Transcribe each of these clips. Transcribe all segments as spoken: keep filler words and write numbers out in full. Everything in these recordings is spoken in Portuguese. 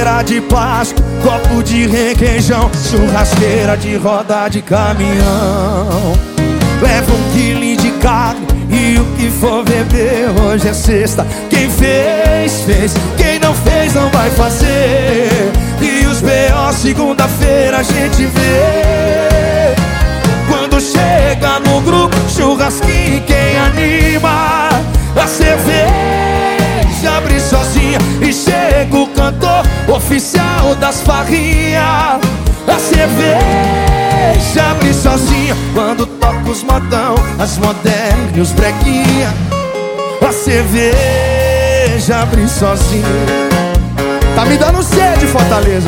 cadeira de plástico, copo de requeijão, churrasqueira de roda de caminhão. Leva um quilo de carne e o que for beber. Hoje é sexta, quem fez, fez. Quem não fez, não vai fazer. E os B O segunda-feira a gente vê. Quando chega no grupo, churrasquinho, quem anima? A cerveja abre sozinha e chega o cantor oficial das farrinhas. A cerveja abre sozinha quando toca os modão, as modernas e os breguinha. A cerveja abre sozinha. Tá me dando sede, Fortaleza.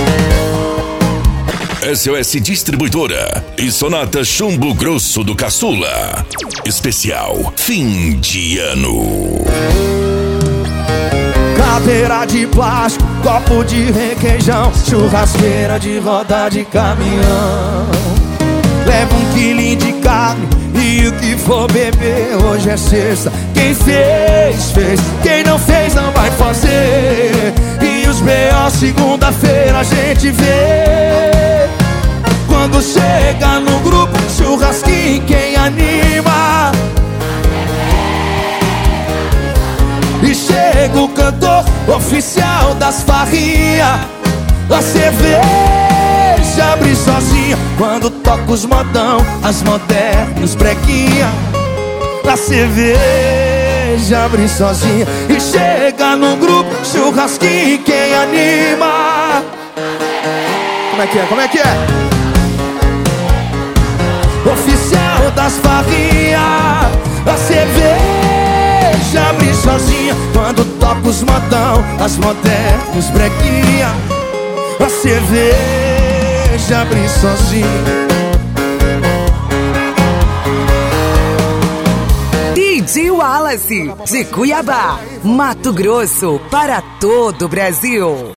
S O S Distribuidora e Sonata Chumbo Grosso do Caçula. Especial fim de ano. Cadeira de plástico, copo de requeijão, churrasqueira de roda de caminhão. Leva um quilo de carne e o que for beber. Hoje é sexta, quem fez, fez. Quem não fez, não vai fazer. E os B O segunda-feira a gente vê. Quando chega no grupo, churrasquinho, quem anima? E chega o cantor oficial das farrinhas. A cerveja abre sozinha quando toca os modão, as modernas e os breguinha. A cerveja abre sozinha e chega no grupo, churrasquinho, quem anima? Como é que é? Como é que é? Oficial das farrinhas. A cerveja abre sozinha quando toca os modão, as modernas e os breguinha. A cerveja abre sozinha. D J Wallace, de Cuiabá, Mato Grosso, para todo o Brasil.